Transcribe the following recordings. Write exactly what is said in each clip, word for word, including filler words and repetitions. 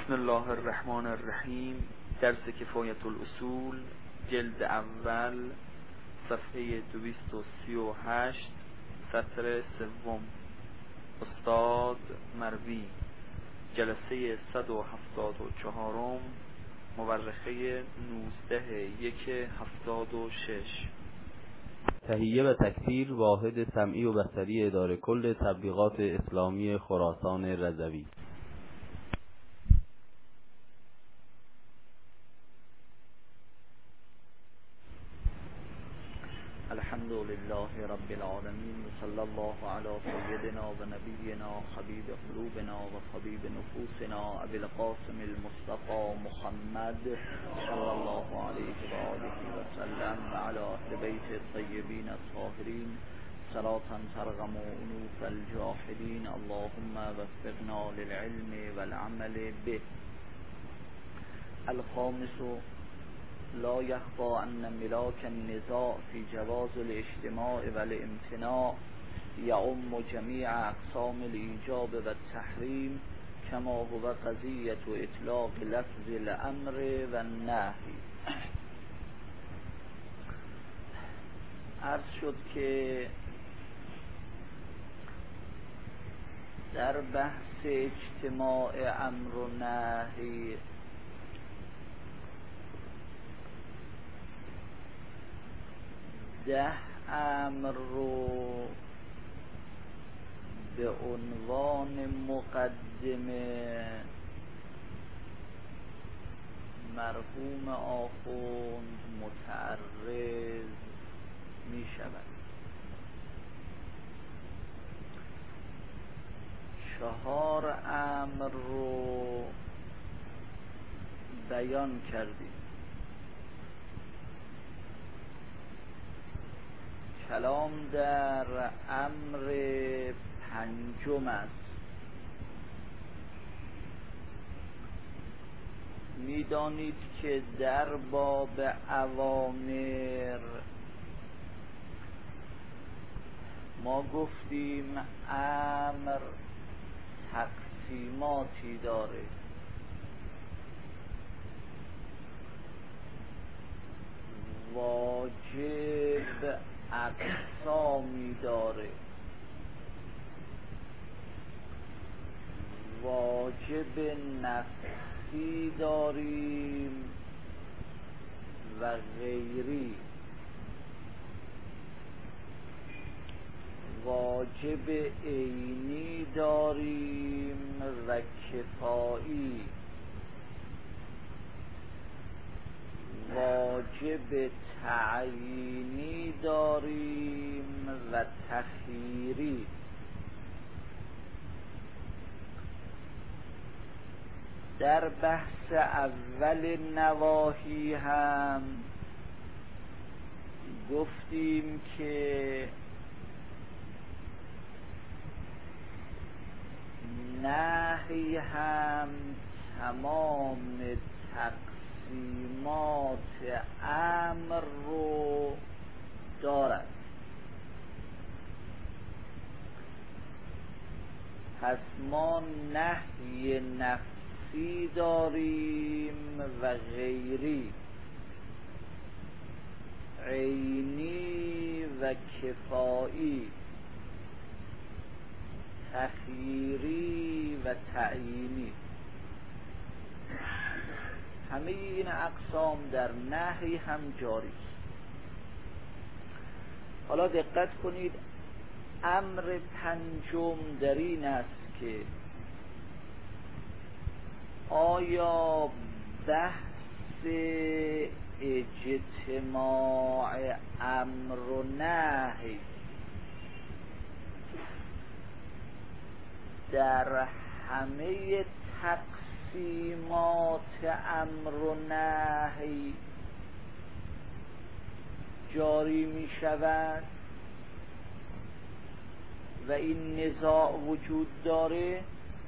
بسم الله الرحمن الرحیم. درس کفایت الاصول، جلد اول، صفحه دویست و سی و هشت، سطر سوم. استاد مروی، جلسه صد و هفتاد و چهارم، مورخه نوزده یک هفتاد و شش. تهیه و تکثیر واحد سمعی و بصری اداره کل تبلیغات اسلامی خراسان رضوی. الحمد لله رب العالمين وصلى الله على سيدنا ونبينا حبيب قلوبنا وحبيب نفوسنا ابي القاسم المصطفى محمد صلى الله عليه وآله وسلم وعلى اهل بيت الطيبين الطاهرين صلاة ترغم انوف الجاحدين. اللهم وفقنا للعلم والعمل به. الخامس، لا يخفى أن ملاك النزاع في جواز الاجتماع والامتناع يعم جميع أقسام الإيجاب والتحريم كما هو قضية إطلاق لفظ الأمر والنهي. عرض شد که در بحث اجتماع امر و نهی ده امر رو به عنوان مقدمه مرحوم آخوند متعرض می شود. چهار امر رو بیان کردیم. کلام در امر پنجم است. می‌دانید که در باب اوامر ما گفتیم امر تقسیماتی داره. واجب اقسامی داره. واجب نفسی داریم و غیری. واجب عینی داریم و کفایی. واجب تعیینی داریم و تخییری. در بحث اول نواهی هم گفتیم که نهی هم تمام تقسیمات امر رو دارد. پس ما نهی نفسی داریم و غیری، عینی و کفایی، تخییری و تعیینی. همه این اقسام در نهی هم جاری است. حالا دقت کنید، امر پنجم در این است که آیا بحث اجتماع امر و نهی در همه تقسیمات امر و نهی جاری می شود و این نزاع وجود داره،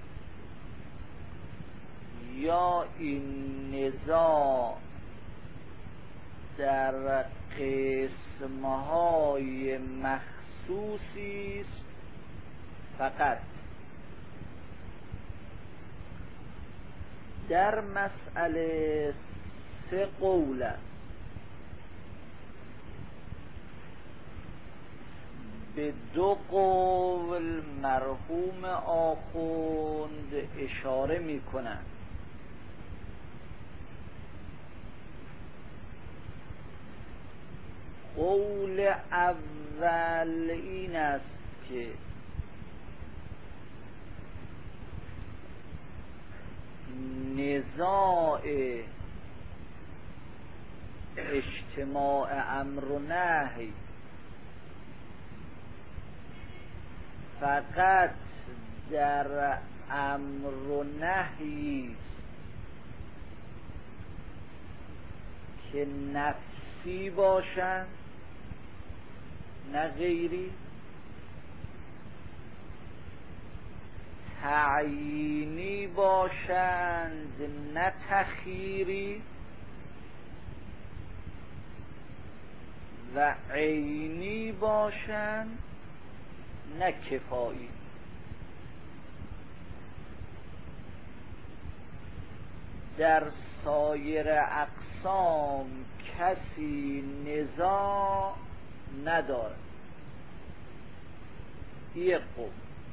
یا این نزاع در قسمهای مخصوصی است فقط. در مسئله سه قول است. به دو قول مرحوم آخوند اشاره می کنند. قول اول این است که نزاع اجتماع امر و نهی فقط در امر و نهی که نفسی باشند نه غیری، تعیینی باشند نه تخییری، و عینی باشند نه کفایی. در سایر اقسام کسی نزاع نداره. یک قول.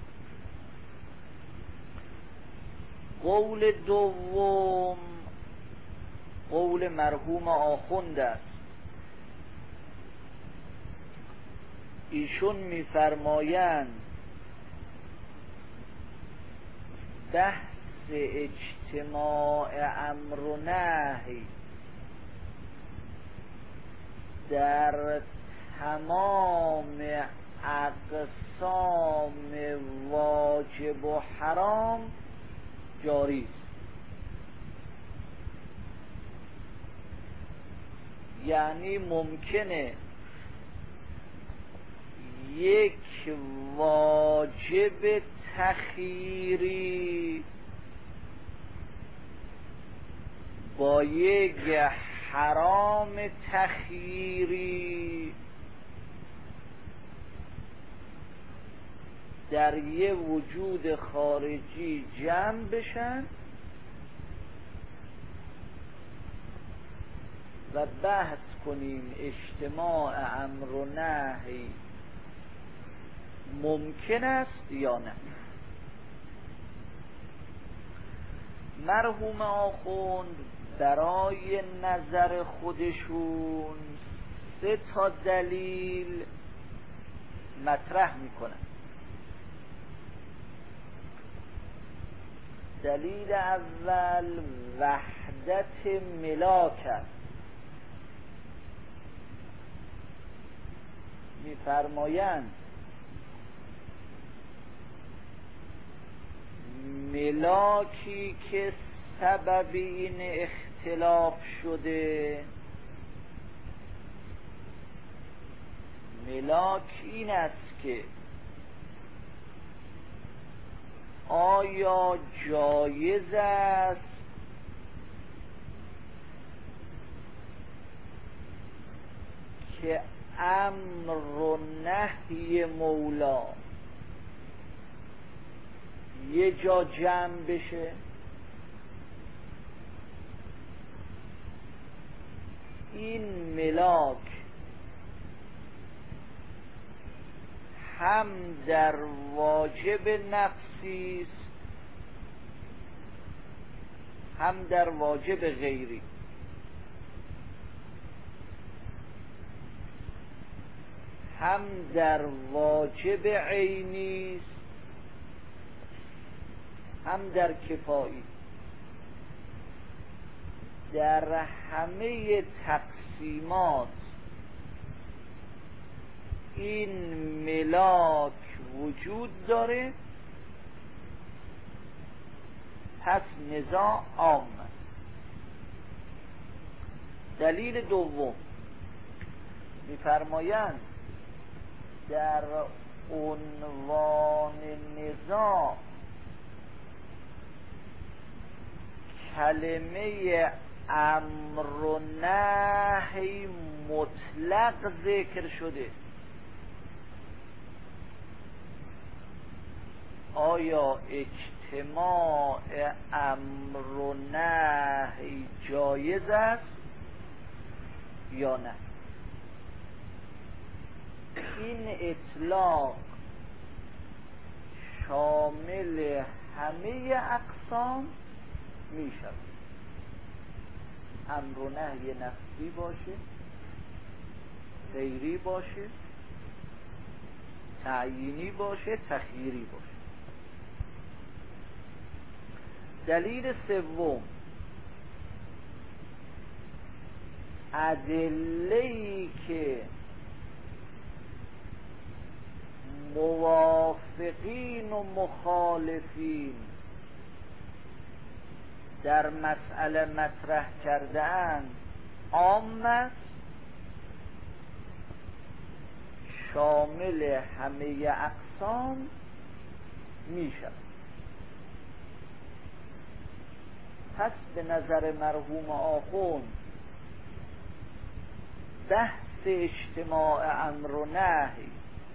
قول دوم قول مرحوم آخوند است. ایشون می‌فرمایند بحث اجتماع امر و نهی در تمام اقسام واجب و حرام جاری است. یعنی ممکنه یک واجب تخییری با یک حرام تخییری در یه وجود خارجی جمع بشن و بحث کنیم اجتماع امر و نهی ممکن است یا نه. مرحوم آخوند برای نظر خودشون سه تا دلیل مطرح میکنن. دلیل اول وحدت ملاک است. میفرمایند ملاکی که سبب این اختلاف شده، ملاک این است که آیا جایز است که امر و نهی مولا یه جا جمع بشه؟ این ملاک هم در واجب نفسی است هم در واجب غیری. هم در واجب عینی است هم در کفایی. در همه تقسیمات این ملاک وجود داره، پس نزاع عام است. دلیل دوم می‌فرمایند در عنوان نزاع کلمه امر و نهی مطلق ذکر شده. آیا اجتماع اجتماع امر و نهی جایز است یا نه. این اطلاق شامل همه اقسام می شود. امر و نهی نفسی باشه، غیری باشه، تعیینی باشه، تخییری باشه. دلیل سوم، ادله‌ای که موافقین و مخالفین در مسئله مطرح کرده‌اند عام است، شامل همه اقسام می شود. پس به نظر مرحوم آخوند بحث اجتماع امر و نهی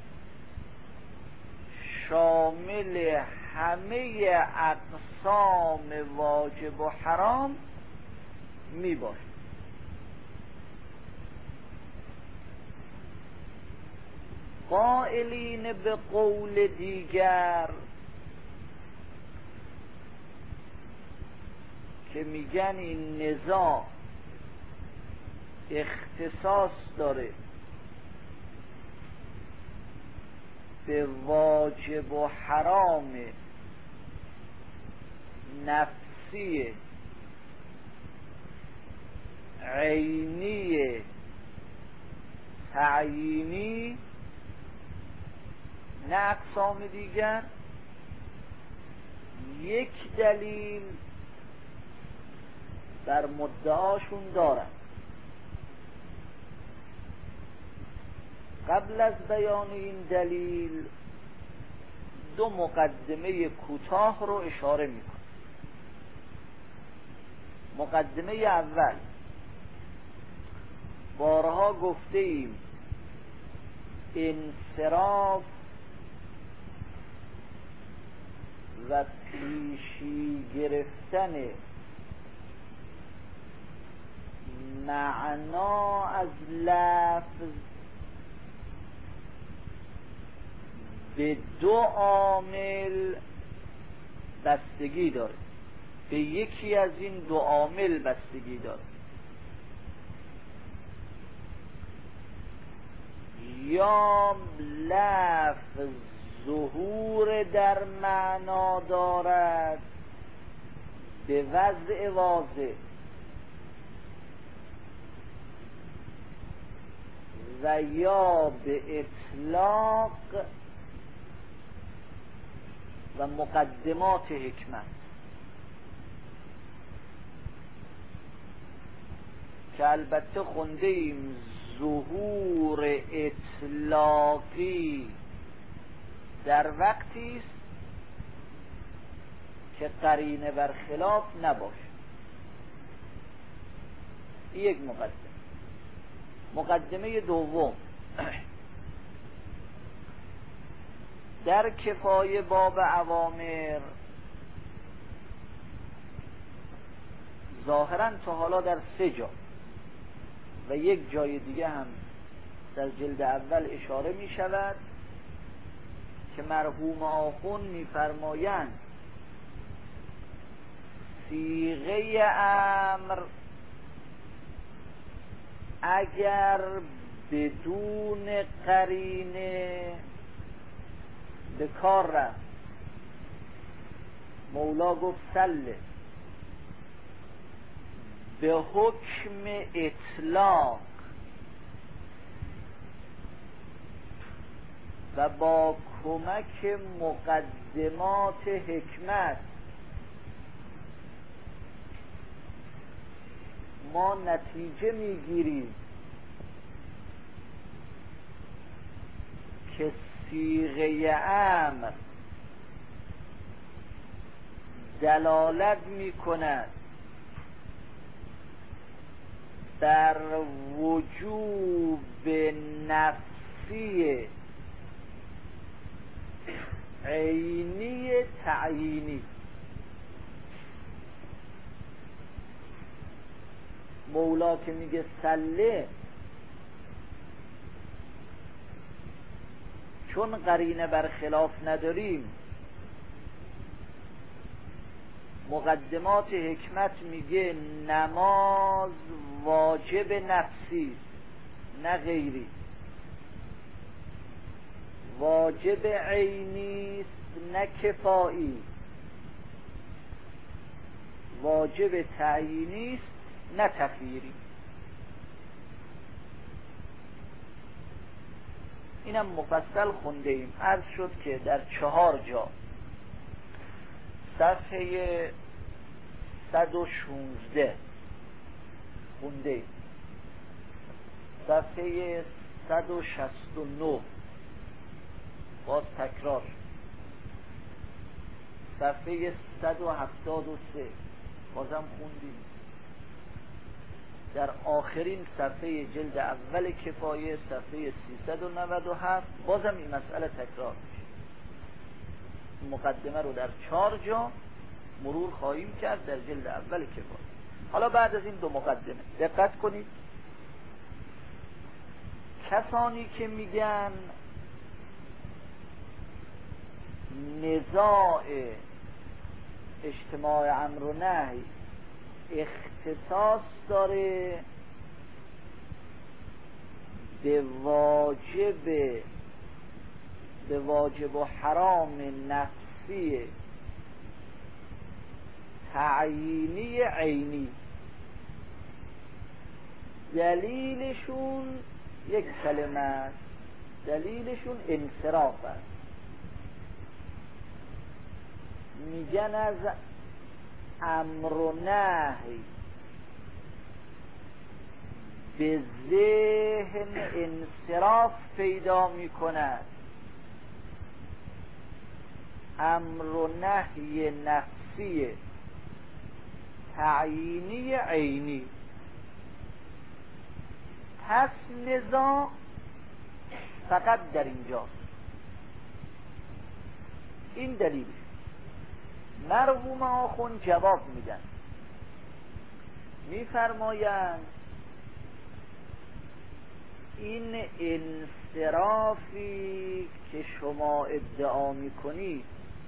شامل همه اقسام واجب و حرام می باشد. قائلین به قول دیگر که میگن این نزاع اختصاص داره به واجب و حرام نفسی عینی تعیینی، نه اقسام دیگر، یک دلیل بر مدعاشون دارند. قبل از بیان این دلیل دو مقدمه کوتاه رو اشاره میکنم. مقدمه اول، بارها گفته ایم انصراف و پیشی گرفتن معنا از لفظ به دو عامل بستگی داره، به یکی از این دو عامل بستگی داره. یا لفظ ظهور در معنا دارد به وضع واضح و یا به اطلاق و مقدمات حکمت، که البته خونده ایم ظهور اطلاقی در وقتی است که قرینه بر خلاف نباشه. یک مقدمه. مقدمه دوم، در کفایه باب اوامر ظاهرا تا حالا در سه جا و یک جای دیگه هم در جلد اول اشاره می شود که مرحوم آخوند می فرمایند صیغه امر اگر بدون قرینه به کار رفت، مولا گفت سله، به حکم اطلاق و با کمک مقدمات حکمت ما نتیجه میگیریم که صیغه امر دلالت میکند بر وجوب نفسی عینی تعیینی. مولا که میگه سله، چون قرینه بر خلاف نداریم، مقدمات حکمت میگه نماز واجب نفسی نه غیری، واجب عینی نه کفایی، واجب تعیینی است نه تخییری. اینم مفصل خونده ایم. عرض شد که در چهار جا صفحه صد و شونزده خونده ایم، صفحه صد و شصت و نه باز تکرار، صفحه صد و هفتاد و سه بازم خوندیم، در آخرین صفحه جلد اول کفایه صفحه سیصد و نود و هفت بازم این مسئله تکرار میشه. مقدمه رو در چهار جا مرور خواهیم کرد در جلد اول کفایه. حالا بعد از این دو مقدمه دقت کنید. کسانی که میگن نزاع اجتماع امر و نهی اختصاص داره به واجب به واجب و حرام نفسی تعیینی عینی، دلیلشون یک کلمه است، دلیلشون انصراف است. میگن از امر و نهی به ذهن انصراف پیدا می کند، امر و نهی نفسی تعیینی عینی. پس نزاع فقط در اینجاست. این دلیل مرحوم آخوند جواب میدن، میفرمایند این انصرافی که شما ادعا میکنید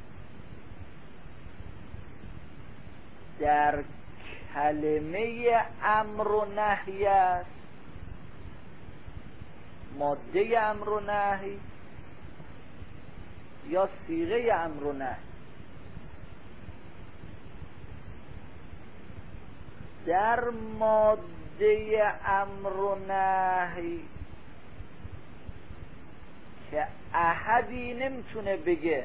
در کلمه امر و نهی است، ماده امر و نهی یا صیغه امر و نهی. در ماده امر و نهی که احدی نمیتونه بگه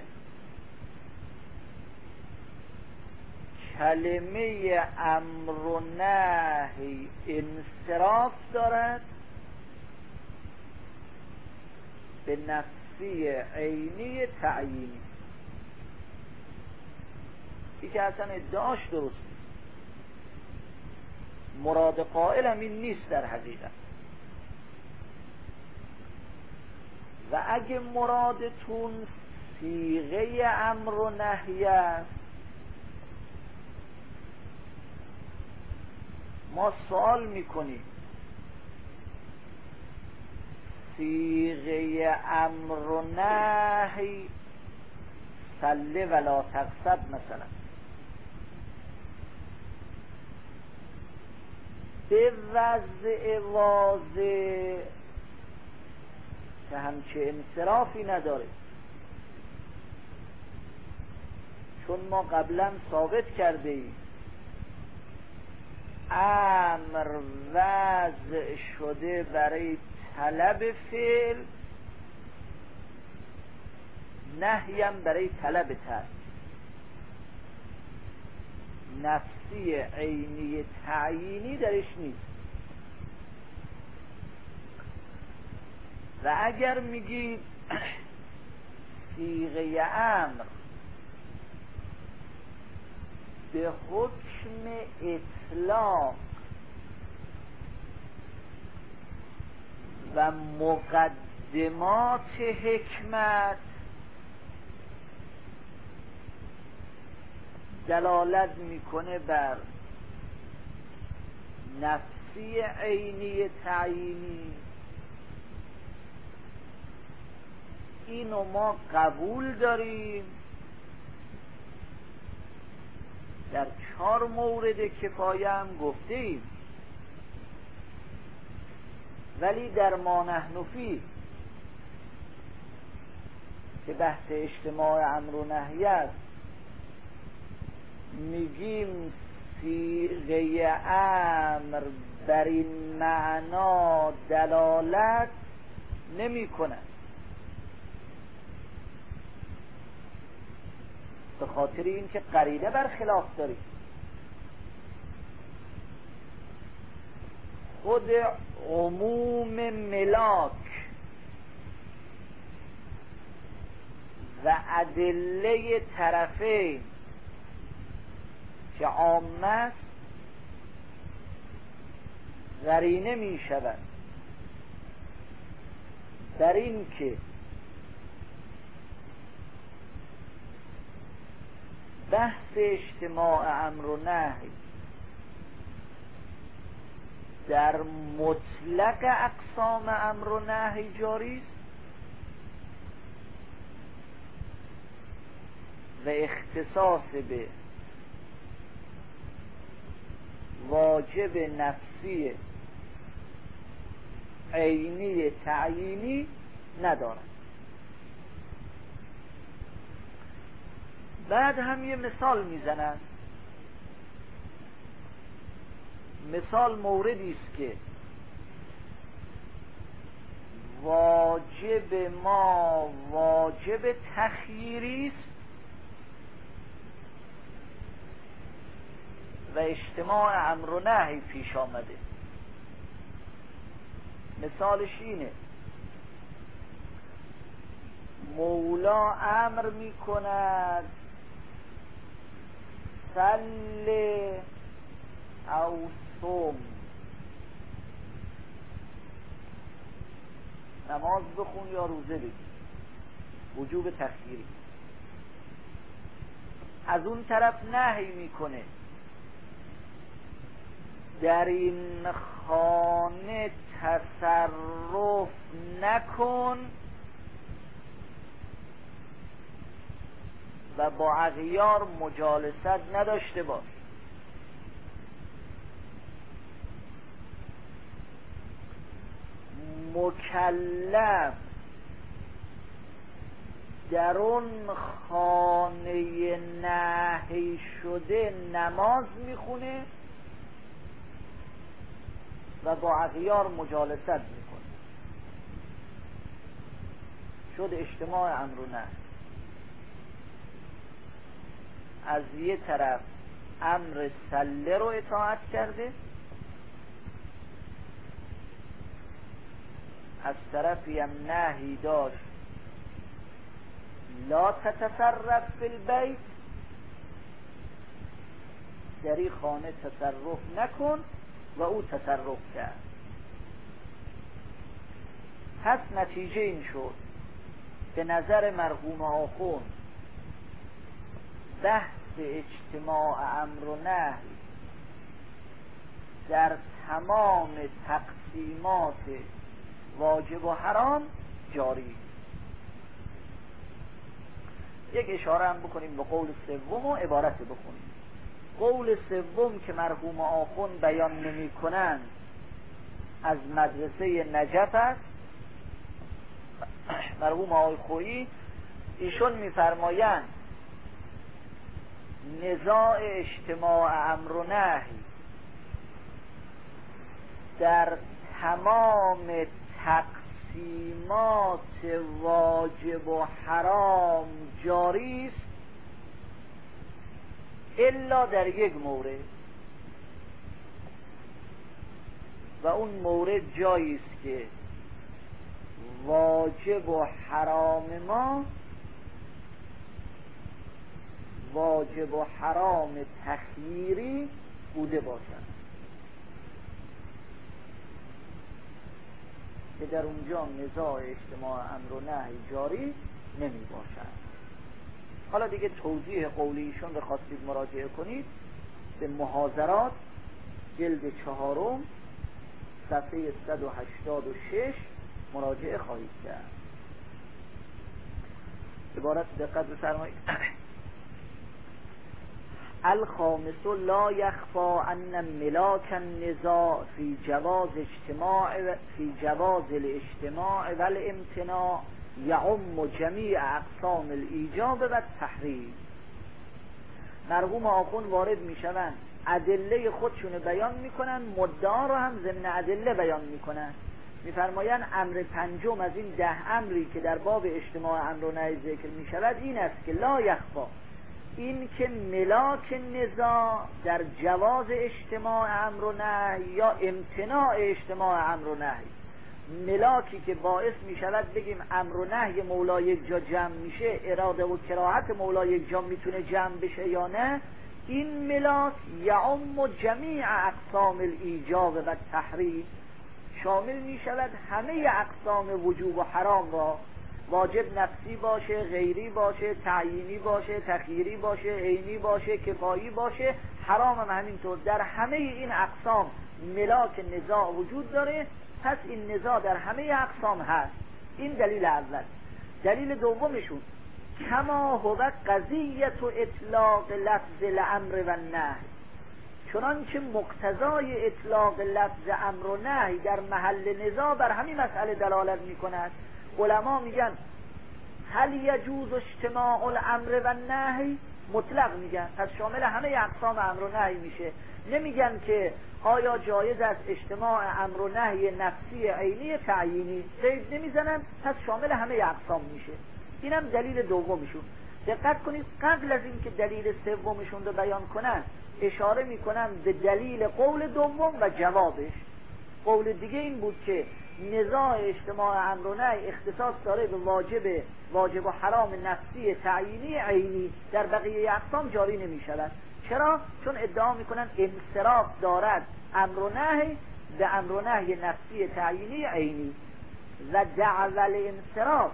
کلمه امر و نهی انصراف دارد به نفسی عینی تعیینی. این که اصلا ادعاش درست نیست، مراد قائل هم این نیست در حقیقت. و اگه مرادتون صیغه امر و نهی است، ما سوال میکنیم صیغه امر و نهی صله ولا تقصد مثلا به وضع واضح که همچه انصرافی نداره، چون ما قبلا ثابت کرده ایم امر وضع شده برای طلب فعل، نهیم برای طلب ترک، نفسی عینی تعیینی درش نیست. و اگر میگید صیغه امر به حکم اطلاق و مقدمات حکمت دلالت میکنه بر نفس نفسی عینی تعیینی، اینو ما قبول داریم در چهار مورد کفایه هم گفته ایم، ولی در ما نحن فیه که بحث اجتماع امر و نهی است میگیم صیغه امر بر این معنا دلالت نمی کند، به خاطر اینکه قرینه برخلاف داریم. خود عموم ملاک و ادله طرفین که عامه است قرینه می شود در این که بحث اجتماع امر و نهی در مطلق اقسام امر و نهی جاری است و اختصاص به واجب نفسی عینی تعیینی ندارد. بعد هم یه مثال میزنن. مثال موردی است که واجب ما واجب تخییری است و اجتماع امر و نهی پیش آمده. مثالش اینه: مولا امر می کند صل او صم، نماز بخون یا روزه بگیر، وجوب تخییری. از اون طرف نهی میکنه در این خانه تصرف نکن و با اغیار مجالست نداشته باش. مکلف در اون خانه نهی شده نماز میخونه و با اغیار مجالست میکنه، شد اجتماع امر و نهی. از یه طرف امر سله رو اطاعت کرده، از طرفی هم نهی داشت لا تتصرف فی البیت، در این خانه تصرف نکن و او تصرف کرد. پس نتیجه این شد به نظر مرحوم آخوند بحث اجتماع امر و نهی در تمام تقسیمات واجب و حرام جاری. یک اشاره هم بکنیم به قول سوم و عبارت بخونیم. قول سوم که مرحوم آخوند بیان نمی کنند از مدرسه نجف است. مرحوم آقای خویی ایشون میفرمایند نزاع اجتماع امر و نهی در تمام تقسیمات واجب و حرام جاری است الا در یک مورد، و اون مورد جایی است که واجب و حرام ما واجب و حرام تخییری بوده باشد که در اونجا نزاع اجتماع امر و نهی جاری نمی باشد. حالا دیگه توضیح قولی ایشون رو خواستید مراجعه کنید به محاضرات جلد چهارم صفحه صد و هشتاد و شش مراجعه خواهید کرد. عبارت دقت بفرمایید. الخامس لا يخفى ان ملاك النزاع في جواز اجتماع في جواز الاجتماع والامتناع یعم جمیع اقسام الایجاب و التحریم. مرحوم آخوند وارد میشوند، ادله خودشون بیان میکنن، مدعا رو هم ضمن ادله بیان میکنن. میفرمایند امر پنجم از این ده امری که در باب اجتماع امر و نهی ذکر میشود این است که لا یخفا، این که ملاک نزاع در جواز اجتماع امر و نهی یا امتناع اجتماع امر و نهی، ملاکی که باعث می شود بگیم امر و نهی مولا یک جا جمع میشه، اراده و کراهت مولا یک جا میتونه جمع بشه یا نه، این ملاک یعم جمیع اقسام الایجاب و تحریم، شامل می شود همه اقسام وجوب و حرام را، واجب نفسی باشه، غیری باشه، تعیینی باشه، تخییری باشه، عینی باشه، کفایی باشه، حرام هم همینطور. در همه این اقسام ملاک نزاع وجود داره، پس این نزاع در همه اقسام هست. این دلیل اول. دلیل دومشون کما هو قضیت و اطلاق لفظ الامر و نهی، چنانکه مقتضای اطلاق لفظ امر و نهی در محل نزاع بر همین مسئله دلالت میکند. علما میگن هل یجوز اجتماع الامر و نهی، مطلق میگن، پس شامل همه اقسام امر و نهی میشه. نمیگن که آیا جایز است اجتماع امر و نهی نفسی عینی تعیینی، قید نمیزنن، پس شامل همه اقسام میشه. اینم دلیل دومشون. دقت کنید قبل از این که دلیل سومشون رو بیان کنن اشاره میکنن به دلیل قول دوم و جوابش. قول دیگه این بود که نزاع اجتماع امر و نهی اختصاص داره به واجب واجب و حرام نفسی تعیینی عینی، در بقیه اقسام جاری نمی شود. چرا؟ چون ادعا میکنن انصراف دارد امر و نهی به امر و نهی نفسی تعیینی عینی و دعوی انصراف،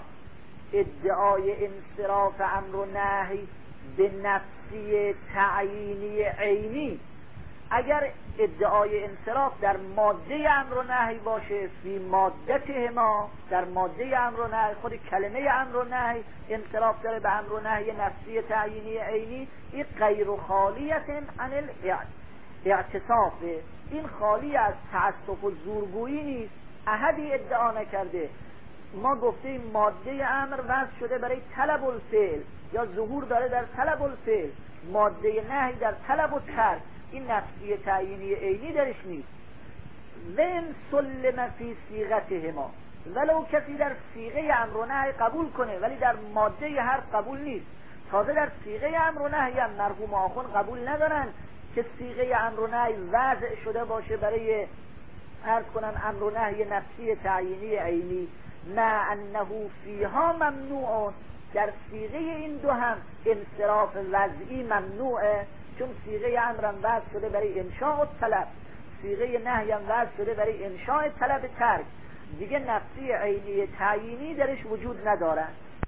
ادعای انصراف امر و نهی به نفسی تعیینی عینی. اگر ادعای انصراف در ماده امر و نهی باشه، فی مادتهما، در ماده امر و نهی، خود کلمه امر و نهی انصراف داره به امر و نهی نفسی تعیینی عینی، این غیر خالیت عن الاعتصاف، این خالی از تعسف و زورگویی نیست. احدی ادعا نکرده ما گفتیم ماده امر وضع شده برای طلب الفعل یا ظهور داره در طلب الفعل، ماده نهی در طلب و ترک، این نفسی تعیینی عینی درش نیست. وین سلم فی صیغتهما، ولو کسی در صیغه امر و نهی قبول کنه ولی در ماده حرف قبول نیست. تازه در صیغه امر و نهی هم مرحوم آخوند قبول ندارن که صیغه امر و نهی وضع شده باشه برای عرض کنن امر و نهی نفسی تعیینی عینی، ما انه فیها ممنوع، در صیغه این دو هم انصراف وضعی ممنوعه، چون صیغه امرم وضع شده برای انشاء طلب، صیغه نهیم وضع شده برای انشاء طلب ترک، دیگه نفسی عینی تعیینی درش وجود نداره.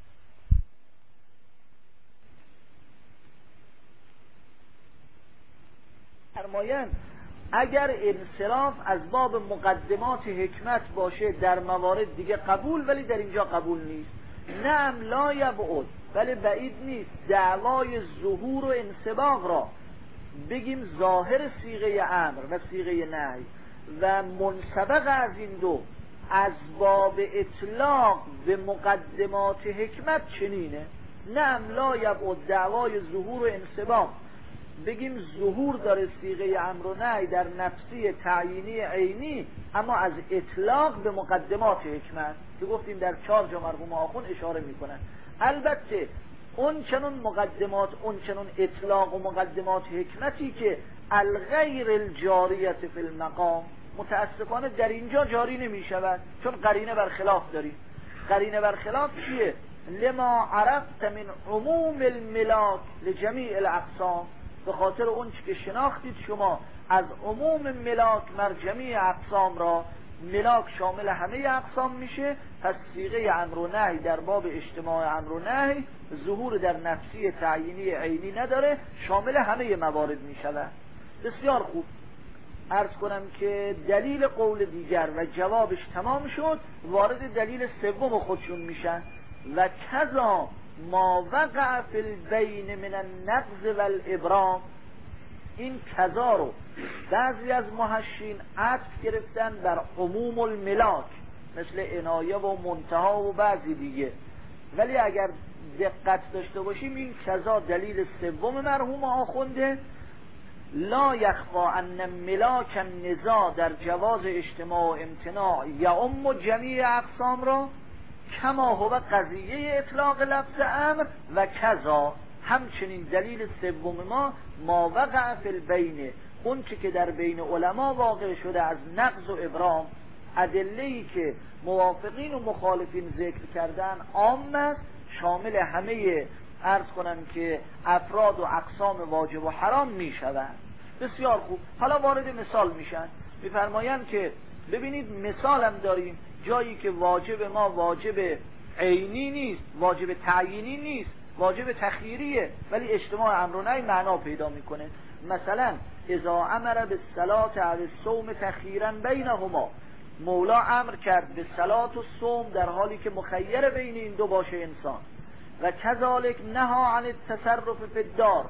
فرمایند اگر انصراف از باب مقدمات حکمت باشه در موارد دیگه قبول، ولی در اینجا قبول نیست. نعم لا یبعد، ولی بعید نیست دعوای ظهور و انسباق را بگیم ظاهر صیغه امر و صیغه نهی و منسبق از این دو از باب اطلاق به مقدمات حکمت چنینه. نعم لا یبعد دعوای ظهور و انسباق بگیم ظهور داره صیغه امر و نهی در نفسی تعیینی عینی، اما از اطلاق به مقدمات حکمت که گفتیم در چهار جا مرحوم آخوند اشاره میکنن. البته اون چنون مقدمات، اون چنون اطلاق و مقدمات حکمتی که الغیر الجاریت فی المقام متاسفانه در اینجا جاری نمی شود، چون قرینه برخلاف داریم. قرینه برخلاف چیه؟ لما عرفت من عموم الملاک لجمیع الاقسام، به خاطر اون که شناختید شما از عموم ملاک مر جمیع اقسام را، ملاک شامل همه اقسام میشه، پس صیغه امر و نهی در باب اجتماع امر و نهی ظهور در نفسی تعیینی عینی نداره، شامل همه موارد میشود. بسیار خوب. عرض کنم که دلیل قول دیگر و جوابش تمام شد، وارد دلیل سوم خودشون میشن. و کذا ما وقع فی البین من النقض والابرام. این کذا رو بعضی از محشین عطف گرفتن بر عموم الملاک مثل عنایه و منتها و بعضی دیگه، ولی اگر دقت داشته باشیم این کذا دلیل سوم مرحوم آخونده. لا یخفا ان ملاک النزاع در جواز اجتماع و امتناع یعم جمیع اقسام را کما هو قضیه اطلاق لفظ امر. و کذا همچنین دلیل سوم ما ما وقع فی البین، اون چی که در بین علما واقع شده از نقض و ابرام، ادله‌ای که موافقین و مخالفین ذکر کردن عام است، شامل همه عرض کنم که افراد و اقسام واجب و حرام می شود. بسیار خوب، حالا وارد مثال میشن، میفرمایند که ببینید مثالم داریم جایی که واجب ما واجب عینی نیست، واجب تعیینی نیست، واجب تخییریه، ولی اجتماع امر و نهی معنا پیدا میکنه. مثلا اذا امر بالصلاة و الصوم تخییرا بینهما، مولا امر کرد به صلات و صوم در حالی که مخیر بین این دو باشه انسان. و کذالک نهی عن التصرف فی الدار،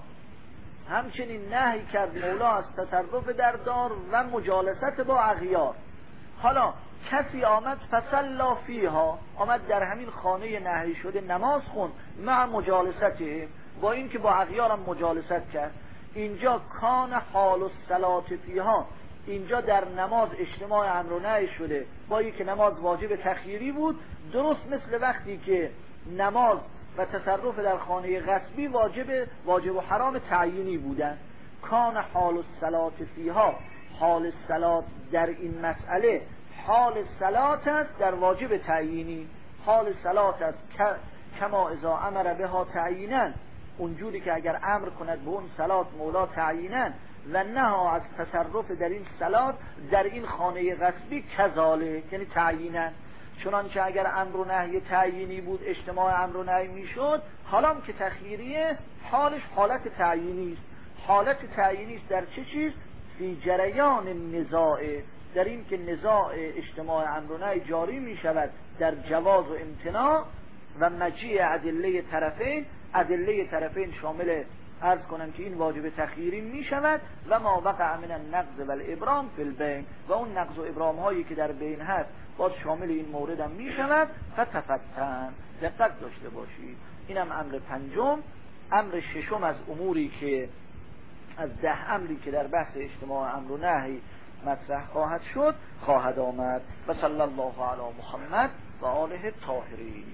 همچنین نهی کرد مولا از تصرف در دار و مجالست با اغیار. حالا کسی آمد فصلا فیها، آمد در همین خانه نهی شده نماز خون مع مجالسته، با این که با اغیارم مجالست کرد. اینجا کان حال الصلاة فیها، اینجا در نماز اجتماع امر و نهی شده با این که نماز واجب تخییری بود، درست مثل وقتی که نماز و تصرف در خانه غصبی واجب واجب و حرام تعیینی بودن. کان حال الصلاة فیها، حال الصلاة در این مسئله حال صلات است در واجب تعیینی، حال صلات است کما اذا امر بها تعیینا، اونجوری که اگر امر کند به اون صلات مولا تعیینا، و نه از تصرف در این صلات در این خانه غصبی کذالک، یعنی تعیینا. چنانچه اگر امر و نهی تعیینی بود اجتماع امر و نهی میشد، حالا که تخییریه حالش حالت تعیینی است. حالت تعیینی است در چه چیز؟ فی جریان النزاع، در این که نزاع اجتماع امر و نهی جاری می شود در جواز و امتناع و مجیع ادله طرفین. ادله طرفین شامل عرض کنم که این واجب تخییری می شود و ما وقع من النقض و الابرام فی البین، و اون نقض و ابرام هایی که در بین هست باز شامل این مورد هم می شود. فتفتن، دقت داشته باشید. اینم امر پنجم. امر ششم از اموری که از ده امری که در بحث اجتماع امر و نهی مطرح خواهد شد خواهد آمد. و صلی الله علی محمد و آله الطاهرین.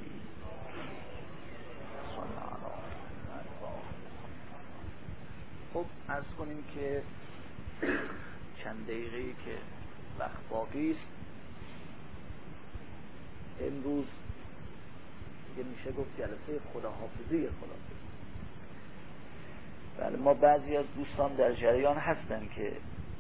خب عرض کنیم که چند دقیقه‌ای که وقت باقی است، امروز دیگه میشه گفت جلسه خداحافظی خلاصه. بله، ما بعضی از دوستان در جریان هستن که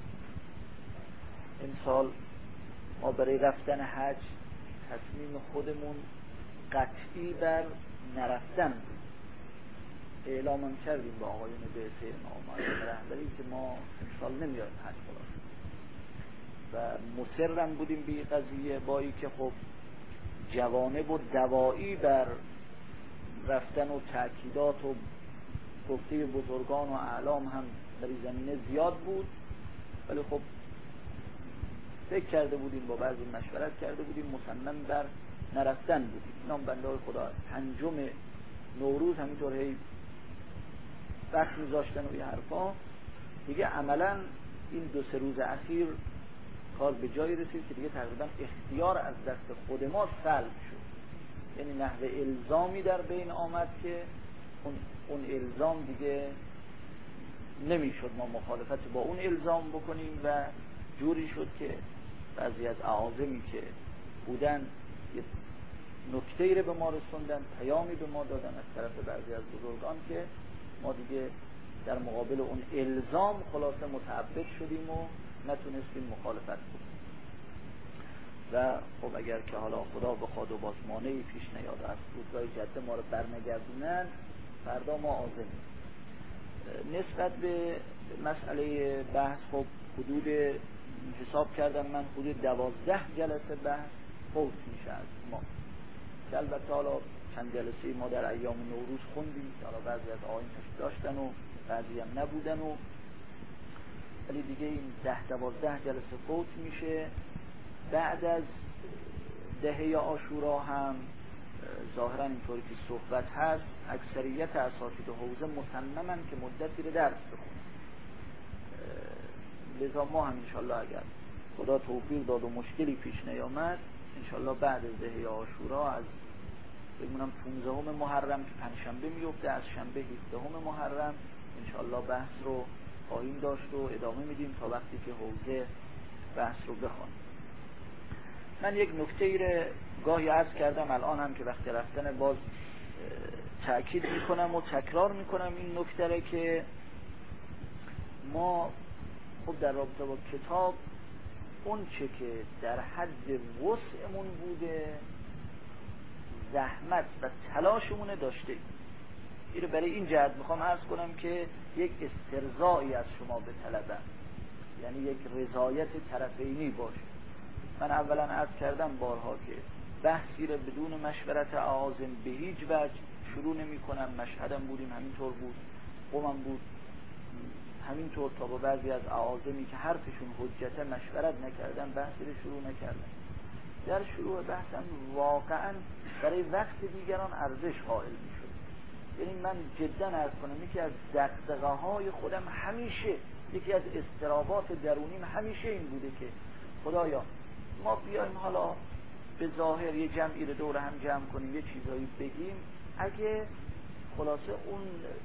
امسال ما برای رفتن حج تصمیم خودمون قطعی بر نرفتن بود. اعلام هم کردیم با آقایون بعثه امام رهبری که ما امسال نمیایم حج خلاص، و مصرم بودیم به این قضیه، با این که خب جوانب و دوایی بر رفتن و تأکیدات و گفته بزرگان و اعلام هم در این زمینه زیاد بود، ولی خب فکر کرده بودیم، با بعضی مشورت کرده بودیم، مصمم بر نرفتن بودیم. نام بنده خدا پنجم نوروز همینطور هی وقت میذاشتن و یه حرفا دیگه. عملا این دو سه روز اخیر کار به جایی رسید که دیگه تقریبا اختیار از دست خود ما سلب شد، یعنی نحوه الزامی در بین آمد که اون, اون الزام دیگه نمیشد ما مخالفت با اون الزام بکنیم، و جوری شد که بعضی از اعاظمی که بودن یه نکته‌ای رو به ما رسوندن، پیامی به ما دادن از طرف بعضی از بزرگان که ما دیگه در مقابل اون الزام خلاصه متعبد شدیم و نتونستیم مخالفت کنیم. و خب اگر که حالا خدا بخواد و باز مانعی پیش نیاد از فرودگاه جده ما رو برنگردونن، فردا ما عازمیم. نسبت به مسئله بحث خب حدود حساب کردم من حدود دوازده جلسه بحث فوت میشه از ما، که البته حالا چند جلسه ما در ایام نوروز خوندیم، حالا بعضی از آیینش داشتن و بعضی هم نبودن و ولی دیگه این ده دوازده جلسه فوت میشه. بعد از دهه عاشورا هم ظاهرا اینطوری که صحبت هست اکثریت اساتید حوزه مصممن که مدتی رو درس بخونن، لذا ما هم انشالله اگر خدا توفیق داد و مشکلی پیش نیامد انشالله بعد از دهه عاشورا از بگمونم پونزدهم محرم که پنجشنبه میفته از شنبه هفدهم محرم انشالله بحث رو خواهیم داشت و ادامه میدیم تا وقتی که حوزه بحث رو بخوان. من یک نکته ای رو گاهی عرض کردم، الان هم که وقت رفتن باز تأکید میکنم و تکرار میکنم این نکته رو که ما خب در رابطه با کتاب اون چه که در حد وسعمون بوده زحمت و تلاشمون داشته، این رو برای این جهت میخوام عرض کنم که یک استرضایی از شما به طلبم، یعنی یک رضایت طرفینی باشه. من اولا عرض کردم بارها که بحثی رو بدون مشورت اعاظم به هیچ وجه شروع نمی کنم. مشهدم بودیم همینطور بود، قومم بود همینطور، تا با بعضی از اعاظمی که حرفشون حجته مشورت نکردن بحثی رو شروع نکردن. در شروع بحثم واقعا برای وقت دیگران ارزش قائل می شد. یعنی من جدا عرض کنم یکی از دغدغه های خودم همیشه، یکی از اضطرابات درونیم همیشه این بوده که خدایا ما بیایم حالا به ظاهر یه جمعی رو دور هم جمع کنیم یه چیزایی بگیم، اگه خلاصه اون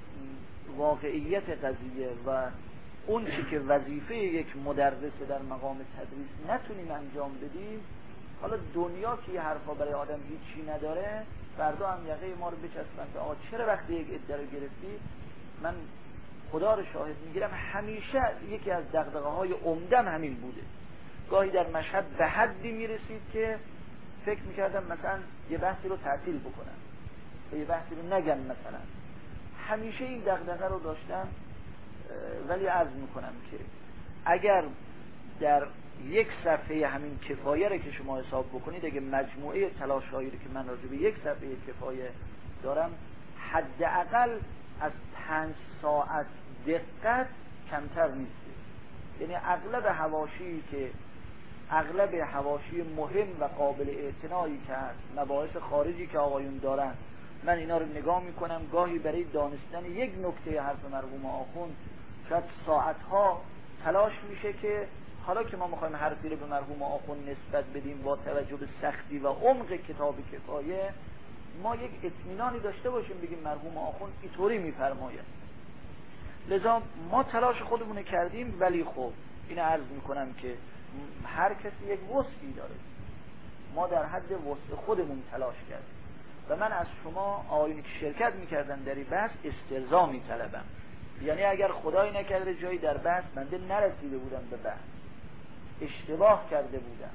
واقعیت قضیه و اون چی که وظیفه یک مدرس در مقام تدریس نتونیم انجام بدیم، حالا دنیا که یه حرفا برای آدم هیچی نداره، فردا هم یقه ما رو بچسبن که آقا چرا وقتی یک عده رو گرفتی. من خدا رو شاهد میگیرم همیشه یکی از دغدغه‌های عمدم همین بوده. گاهی در مشهد به حدی میرسید که فکر میکردم مثلا یه بحثی رو تعطیل بکنم و یه بحثی رو نگم مثلا. همیشه این دغدغه رو داشتم، ولی عرض میکنم که اگر در یک صفحه همین کفایه رو که شما حساب بکنید، اگه مجموعه تلاش‌هایی رو که من راجع به یک صفحه کفایه دارم حداقل از پنج ساعت دقت کمتر نیست. یعنی اغلب حواشی که اغلب حواشی مهم و قابل اعتنایی که هست، مباحث خارجی که آقایون دارن، من اینا رو نگاه میکنم. گاهی برای دانستن یک نکته حرف مرحوم آخوند شاید ساعتها تلاش میشه که حالا که ما میخوایم حرفی رو به مرحوم آخوند نسبت بدیم با توجه به سختی و عمق کتاب کفایه، ما یک اطمینانی داشته باشیم بگیم مرحوم آخوند اینطوری میفرماید. لذا ما تلاش خودمون کردیم، ولی خب این عرض میکنم که هر کسی یک وسعی داره، ما در حد وسع خودمون تلاش کردیم و من از شما آقایونی که شرکت میکردن در این بحث استرضا میطلبم. یعنی اگر خدای نکرده جایی در بحث بنده نرسیده بودم به بحث، اشتباه کرده بودم،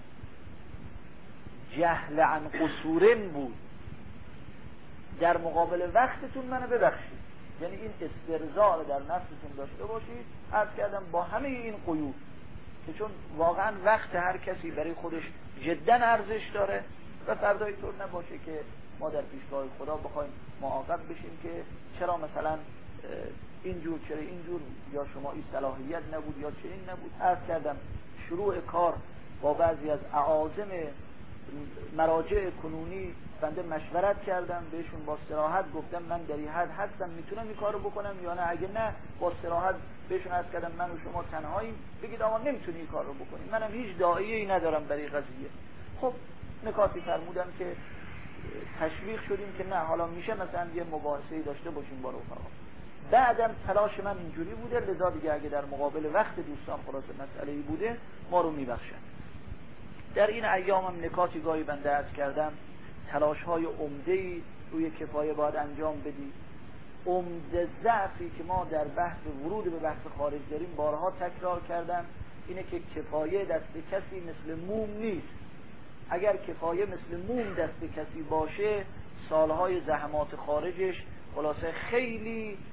جهل عن قصورن بود، در مقابل وقتتون منو ببخشید. یعنی این استرضا رو در نفستون داشته باشید. عرض کردم با همه این قیود که چون واقعا وقت هر کسی برای خودش جدا ارزش داره و فردای طور نباشه که ما در پیشگاه خدا بخوایم معاقب بشیم که چرا مثلا اینجور چرا اینجور، یا شما این صلاحیت نبود یا چنین نبود. عرض کردم شروع کار با بعضی از اعاظم مراجع کنونی بنده مشورت کردم، بهشون با صراحت گفتم من در این حد هستم میتونم این کارو بکنم یا نه. اگه نه با صراحت بهشون عرض کردم من و شما تنهاییم، بگید آقا نمیتونی این کارو بکنی، منم هیچ داعیه‌ای ندارم برای قضیه. خب نکاتی فرمودم که تشویق شدیم که نه حالا میشه مثلا یه مباحثه‌ای داشته باشیم با رفقا. بعدم تلاش من اینجوری بوده، لذا دیگه اگه در مقابل وقت دوستان خلاص مسئله‌ای بوده ما رو میبخشن. در این ایامم نکاتی گاهی بنده عرض کردم تلاش‌های عمده‌ای روی کفایه باید انجام بدی. عمده ضعفی که ما در بحث ورود به بحث خارج داریم بارها تکرار کردم اینه که کفایه دست کسی مثل موم نیست. اگر کفایه مثل موم دست کسی باشه سالهای زحمات خارجش خلاصه خیلی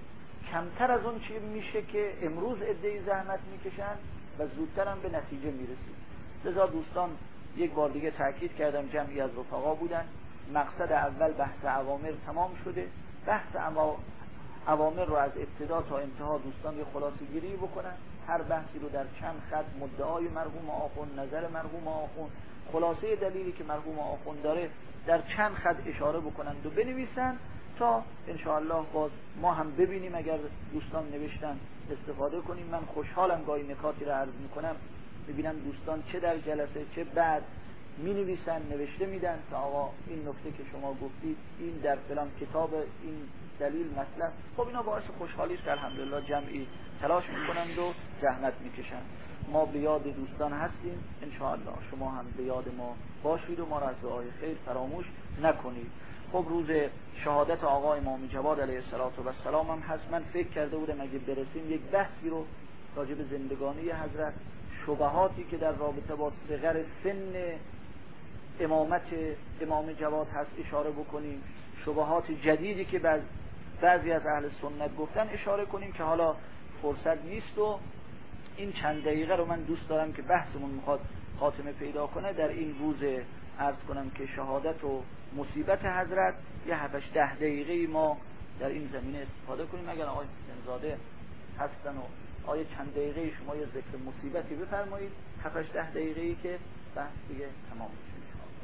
کمتر از اون چی میشه که امروز عده‌ای زحمت میکشن و زودتر هم به نتیجه میرسید. لذا دوستان یک بار دیگه تاکید کردم، جمعی از رفقا بودن، مقصد اول بحث اوامر تمام شده. بحث اوامر رو از ابتدا تا انتها دوستان یه خلاصه گیری بکنن، هر بحثی رو در چند خط، مدعای مرحوم آخوند، نظر مرحوم آخوند، خلاصه دلیلی که مرحوم آخوند داره در چند خط اشاره بکنند و بنویسن تا انشاءالله باز ما هم ببینیم، اگر دوستان نوشتن استفاده کنیم. من خوشحالم گاهی نکاتی رو عرض میکنم ببینم دوستان چه در جلسه چه بعد می نویسن، نوشته میدن که آقا این نکته که شما گفتید این در فلان کتاب این دلیل مطلب. خب اینا باعث خوشحالی است که الحمدلله جمعی تلاش میکنند و زحمت میکشند. ما به یاد دوستان هستیم، انشاءالله شما هم به یاد ما باشید و ما را از دعای خیر فراموش نکنید. خب روز شهادت آقا امام جواد علیه السلام هم هست. من فکر کرده بودم اگه برسیم یک بحثی رو راجع به زندگانی حضرت، شبهاتی که در رابطه با صغر سن امامت امام جواد هست اشاره بکنیم، شبهات جدیدی که بعض بعضی از اهل سنت گفتن اشاره کنیم که حالا فرصت نیست و این چند دقیقه رو من دوست دارم که بحثمون میخواد خاتمه پیدا کنه در این روز عرض کنم که شهادت و مصیبت حضرت یه هفتش ده دقیقه ما در این زمینه استفاده کنیم. اگر آقای زنزاده هستن و آیه چند دقیقه شما یه ذکر مصیبتی بفرمایید، هفتش ده دقیقه‌ای که بحث دیگه تمام میشه.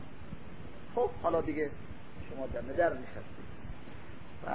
خب حالا دیگه شما دم در نشستید و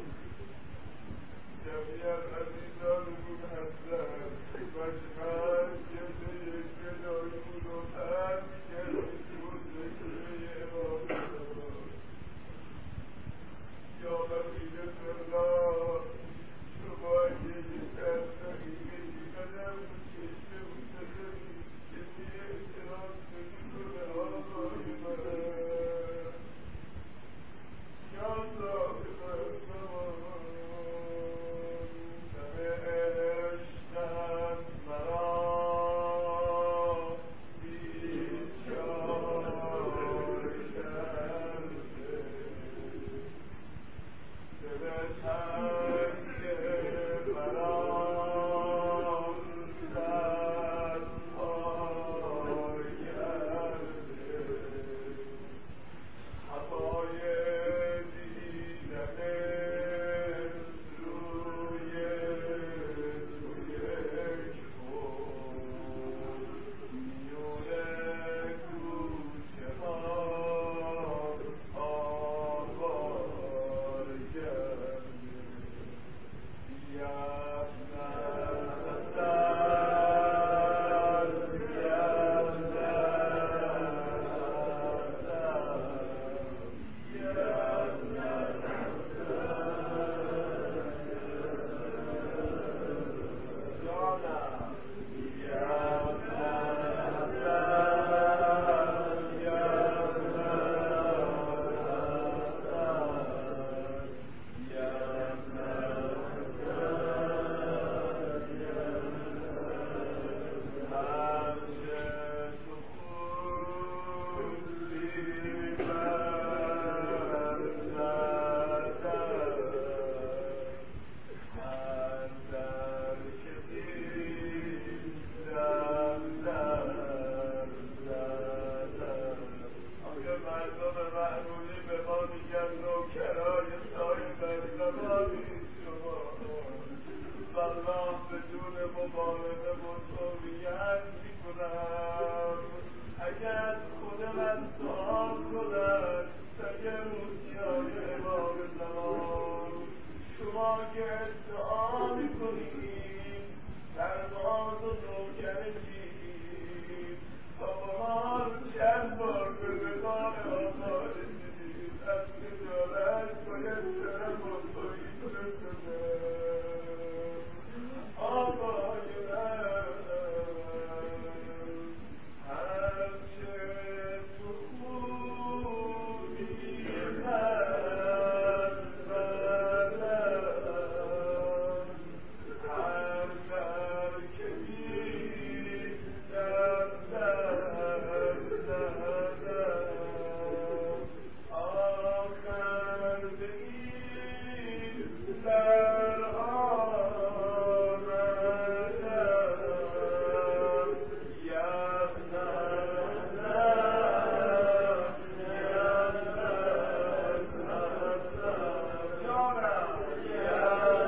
عزیزان بود حضرت والله بدون مبالغه و طوریت میکنم اگر خود من سوال کند سگه موسیای امام زمان شما که ادعا میکنید سرباز و نوکرشید تا بهار چند بار به وقار آقا رسیدید از خجالت باید سرم و تویید بکنم آقای من هرچه تو خوبی من بدم هر در که دیدم در زدم آخر به این در آمدم یزدم یزدم جانم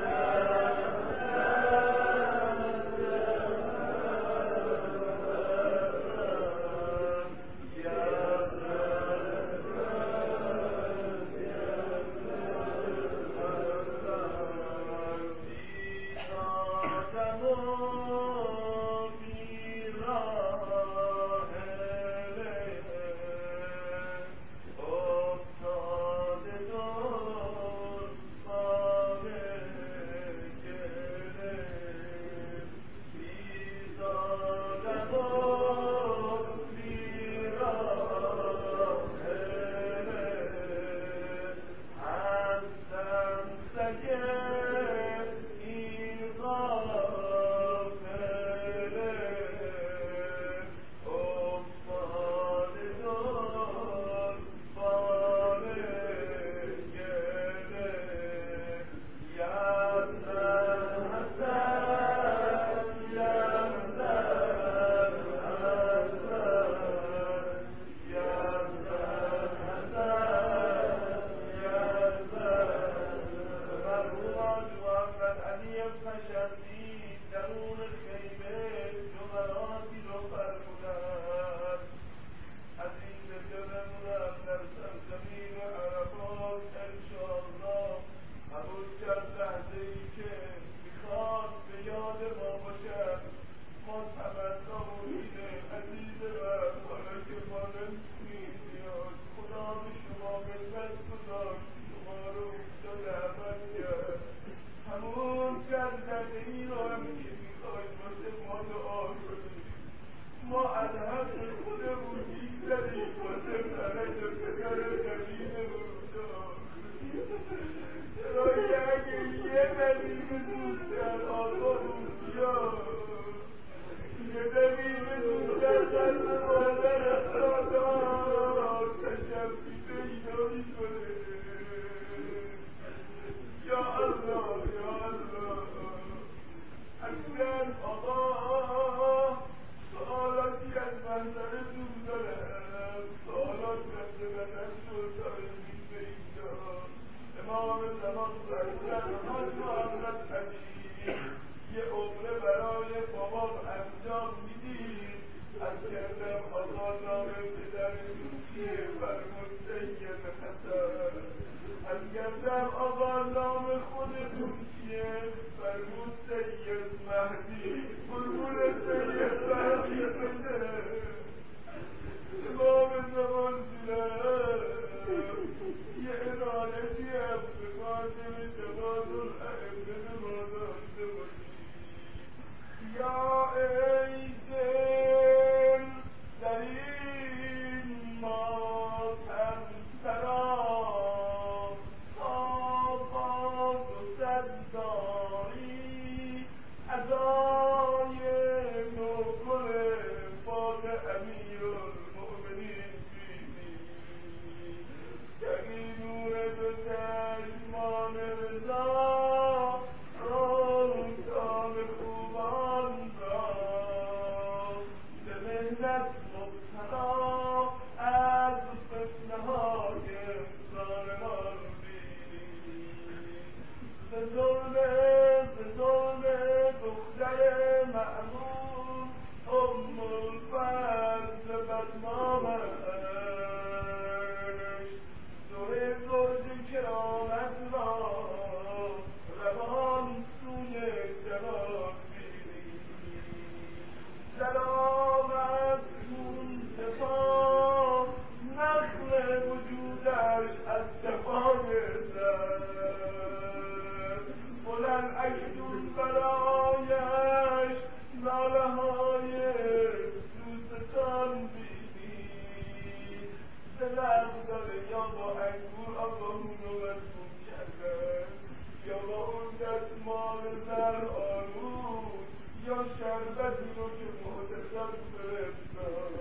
در آرون یا شربتی رو که محتسب فرستاد.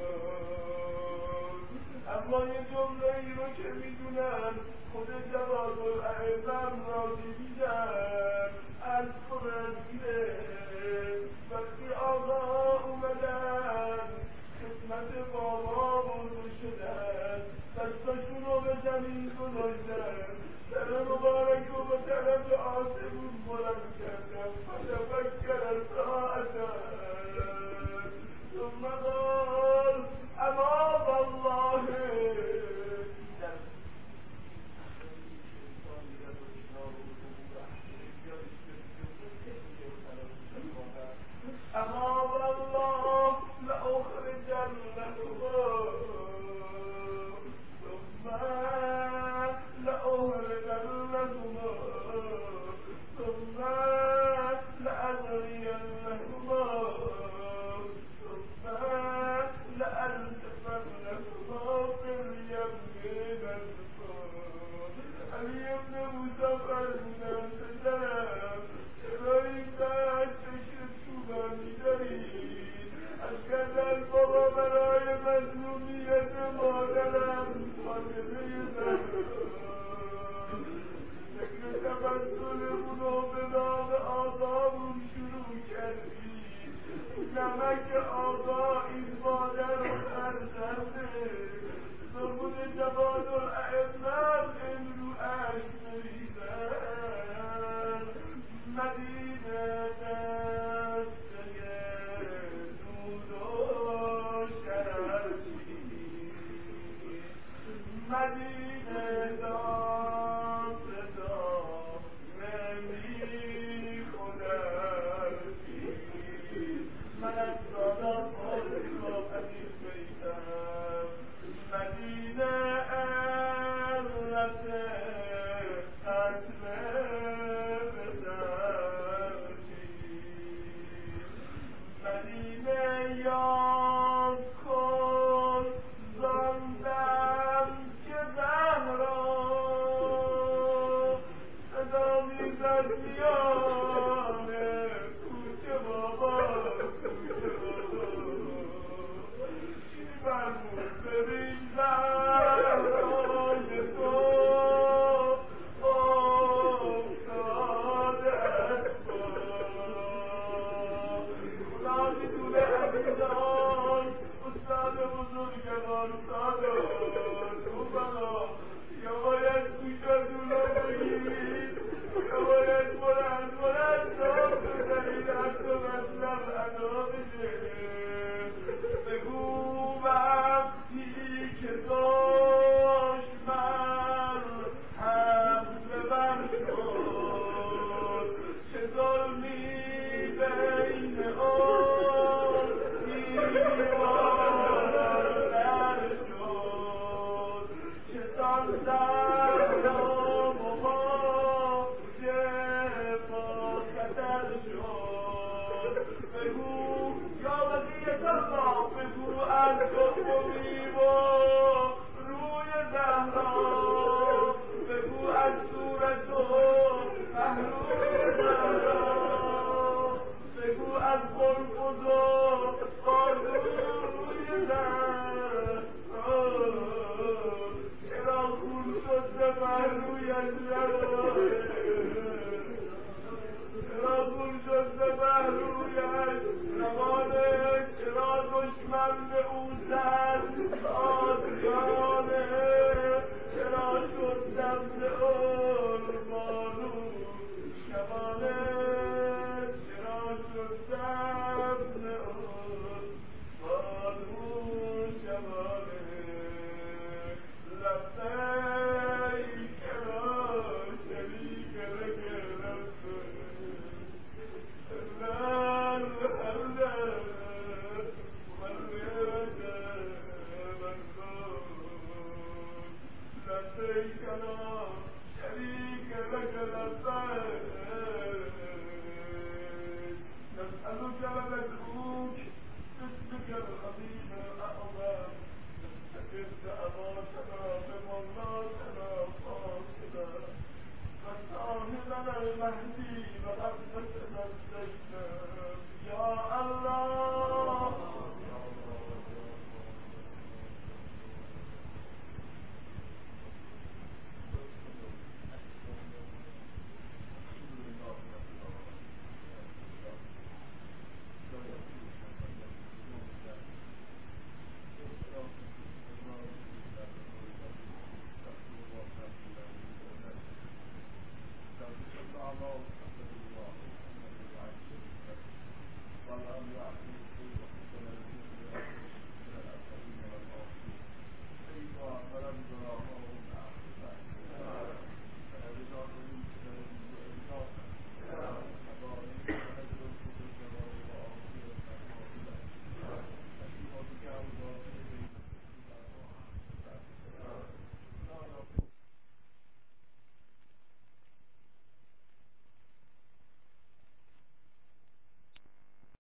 اما یه جمله ای رو که میدونن خود جوادالائمه راضی میدن از کنن اینه وقتی آقا اومدن خدمت بابا برده شدن دستاشون رو به زمین گذاشتن سر مبارک رو به طرف آسمون بلند کردن فتفکر ساعتن ثم قال اما والله اما والله لأخرجن لكما ثم لأهلكن لكما ثم لأغرين لكما ثم لألتفن لكما في اليم نسفا. علی ابن موسی فرمودند پسرم چرا این قدر چشم چوبانی دارید؟ اگر در بابا برای مظلومیت مادرم خاتمه زد فکر تبدل اونو به نام آقامون شروع کردید. نمک آقا این مادر و فرزنده زبون جوادالائمه این رو عشق بریزن. مدینه دسته نور و شرفی مدینه دسته دام نمی خودرفی من از دادم خواهی را قدیم بیتم مدینه علت قتل مدینه یاد کن زندم که زهرا صدا میزد میانه کوچه بابا کوچه بابا چی فرمود ببین زهرای تو افتاده از خدا میدونه عزیزان استاد بزرگوار استادان اومدا یا باید گوشتون رو بگیرید یا باید بلند بلند داد بزنید حتی مطلب ادا بشه. بگو وقتی که داشت من هم ببر شد چه ظلمی